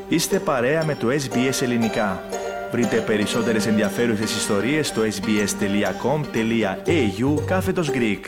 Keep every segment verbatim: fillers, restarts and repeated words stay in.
Είστε παρέα με το ες μπι ες Ελληνικά. Βρείτε περισσότερες ενδιαφέρουσες ιστορίες στο sbs.com.au κάθετος Greek.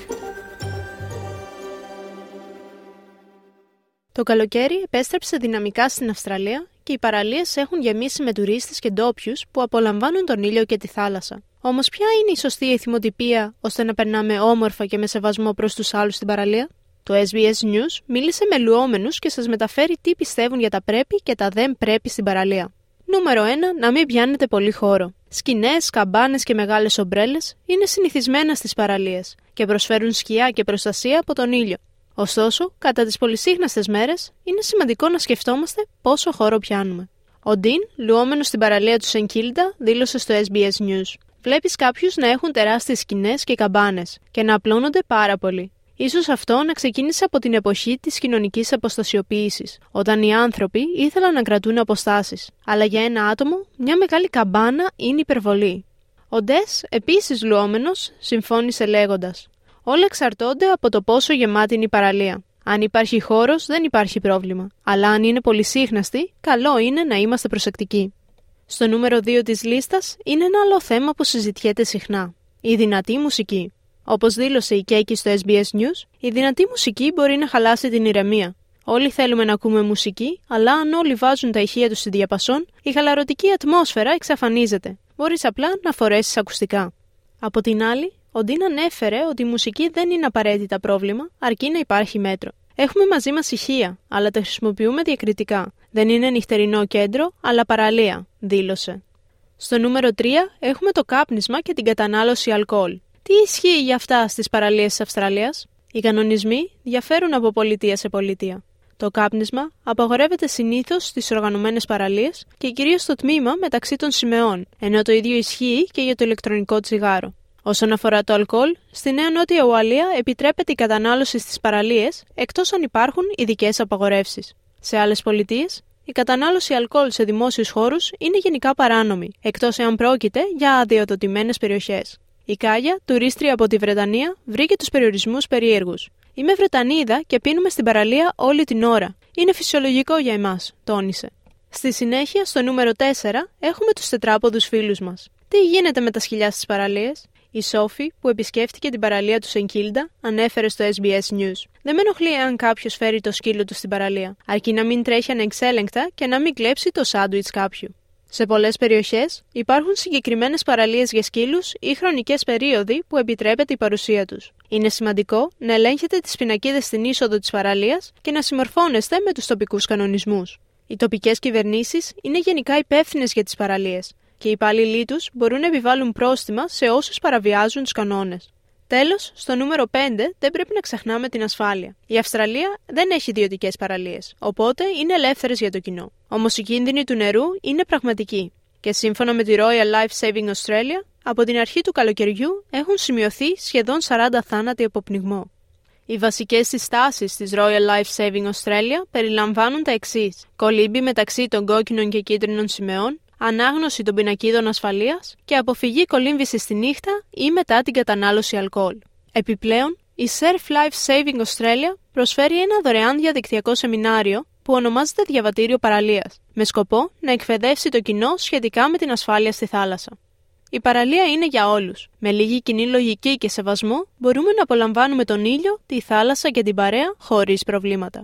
Το καλοκαίρι επέστρεψε δυναμικά στην Αυστραλία και οι παραλίες έχουν γεμίσει με τουρίστες και ντόπιους που απολαμβάνουν τον ήλιο και τη θάλασσα. Όμως ποια είναι η σωστή ηθιμοτυπία ώστε να περνάμε όμορφα και με σεβασμό προς τους άλλους στην παραλία? Το ες μπι ες News μίλησε με λουόμενους και σας μεταφέρει τι πιστεύουν για τα πρέπει και τα δεν πρέπει στην παραλία. Νούμερο ένα. Να μην πιάνετε πολύ χώρο. Σκηνές, καμπάνες και μεγάλες ομπρέλες είναι συνηθισμένα στις παραλίες και προσφέρουν σκιά και προστασία από τον ήλιο. Ωστόσο, κατά τις πολυσύχναστες μέρες, είναι σημαντικό να σκεφτόμαστε πόσο χώρο πιάνουμε. Ο Ντίν, λουόμενος στην παραλία του Σεντ Κίλντα, δήλωσε στο ες μπι ες News: «Βλέπεις κάποιους να έχουν τεράστιες σκηνές και καμπάνες και να απλώνονται πάρα πολύ. Ίσως αυτό να ξεκίνησε από την εποχή της κοινωνικής αποστασιοποίησης, όταν οι άνθρωποι ήθελαν να κρατούν αποστάσεις. Αλλά για ένα άτομο, μια μεγάλη καμπάνα είναι υπερβολή». Ο Ντες, επίσης λουόμενος, συμφώνησε λέγοντας: «Όλα εξαρτώνται από το πόσο γεμάτη είναι η παραλία. Αν υπάρχει χώρος, δεν υπάρχει πρόβλημα. Αλλά αν είναι πολυσύχναστη, καλό είναι να είμαστε προσεκτικοί». Στο νούμερο δύο της λίστας είναι ένα άλλο θέμα που συζητιέται συχνά: η δυνατή μουσική. Όπως δήλωσε η Κέικη στο ες μπι ες News, η δυνατή μουσική μπορεί να χαλάσει την ηρεμία. Όλοι θέλουμε να ακούμε μουσική, αλλά αν όλοι βάζουν τα ηχεία τους στη διαπασόν, η χαλαρωτική ατμόσφαιρα εξαφανίζεται. Μπορείς απλά να φορέσεις ακουστικά. Από την άλλη, ο Ντίν ανέφερε ότι η μουσική δεν είναι απαραίτητα πρόβλημα, αρκεί να υπάρχει μέτρο. Έχουμε μαζί μας ηχεία, αλλά τα χρησιμοποιούμε διακριτικά. Δεν είναι νυχτερινό κέντρο, αλλά παραλία, δήλωσε. Στο νούμερο τρία έχουμε το κάπνισμα και την κατανάλωση αλκοόλ. Τι ισχύει για αυτά στις παραλίες της Αυστραλίας? Οι κανονισμοί διαφέρουν από πολιτεία σε πολιτεία. Το κάπνισμα απαγορεύεται συνήθως στις οργανωμένες παραλίες και κυρίως στο τμήμα μεταξύ των σημεών, ενώ το ίδιο ισχύει και για το ηλεκτρονικό τσιγάρο. Όσον αφορά το αλκοόλ, στη Νέα Νότια Ουαλία επιτρέπεται η κατανάλωση στις παραλίες, εκτός αν υπάρχουν ειδικές απαγορεύσεις. Σε άλλες πολιτείες, η κατανάλωση αλκοόλ σε δημόσιους χώρους είναι γενικά παράνομη, εκτός εάν πρόκειται για αδειοδοτημένες περιοχές. Η Κάγια, τουρίστρια από τη Βρετανία, βρήκε τους περιορισμούς περίεργους. «Είμαι Βρετανίδα και πίνουμε στην παραλία όλη την ώρα. Είναι φυσιολογικό για εμάς», τόνισε. Στη συνέχεια, στο νούμερο τέσσερα, έχουμε τους τετράποδους φίλους μας. Τι γίνεται με τα σκυλιά στις παραλίες? Η Σόφη, που επισκέφτηκε την παραλία του Σεντ Κίλντα, ανέφερε στο ες μπι ες News: «Δεν με ενοχλεί αν κάποιος φέρει το σκύλο του στην παραλία, αρκεί να μην τρέχει ανεξέλεγκτα και να μην κλέψει το σάντουιτς κάποιου». Σε πολλές περιοχές υπάρχουν συγκεκριμένες παραλίες για σκύλους ή χρονικές περίοδοι που επιτρέπεται η παρουσία τους. Είναι σημαντικό να ελέγχετε τις πινακίδες στην είσοδο της παραλίας και να συμμορφώνεστε με τους τοπικούς κανονισμούς. Οι τοπικές κυβερνήσεις είναι γενικά υπεύθυνες για τις παραλίες και οι υπάλληλοι τους μπορούν να επιβάλλουν πρόστιμα σε όσους παραβιάζουν τους κανόνες. Τέλος, στο νούμερο πέντε δεν πρέπει να ξεχνάμε την ασφάλεια. Η Αυστραλία δεν έχει ιδιωτικές παραλίες, οπότε είναι ελεύθερες για το κοινό. Όμως οι κίνδυνοι του νερού είναι πραγματικοί. Και σύμφωνα με τη Royal Life Saving Australia, από την αρχή του καλοκαιριού έχουν σημειωθεί σχεδόν σαράντα θάνατοι από πνιγμό. Οι βασικές συστάσεις της Royal Life Saving Australia περιλαμβάνουν τα εξής: κολύμπι μεταξύ των κόκκινων και κίτρινων σημαίων, ανάγνωση των πινακίδων ασφαλείας και αποφυγή κολύμβησης στη νύχτα ή μετά την κατανάλωση αλκοόλ. Επιπλέον, η Surf Life Saving Australia προσφέρει ένα δωρεάν διαδικτυακό σεμινάριο που ονομάζεται Διαβατήριο Παραλίας, με σκοπό να εκπαιδεύσει το κοινό σχετικά με την ασφάλεια στη θάλασσα. Η παραλία είναι για όλους. Με λίγη κοινή λογική και σεβασμό μπορούμε να απολαμβάνουμε τον ήλιο, τη θάλασσα και την παρέα χωρίς προβλήματα.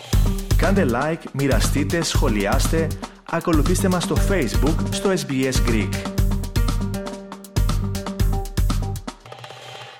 Κάντε like, μοιραστείτε, σχολιάστε, ακολουθήστε μας στο Facebook στο ες μπι ες Greek.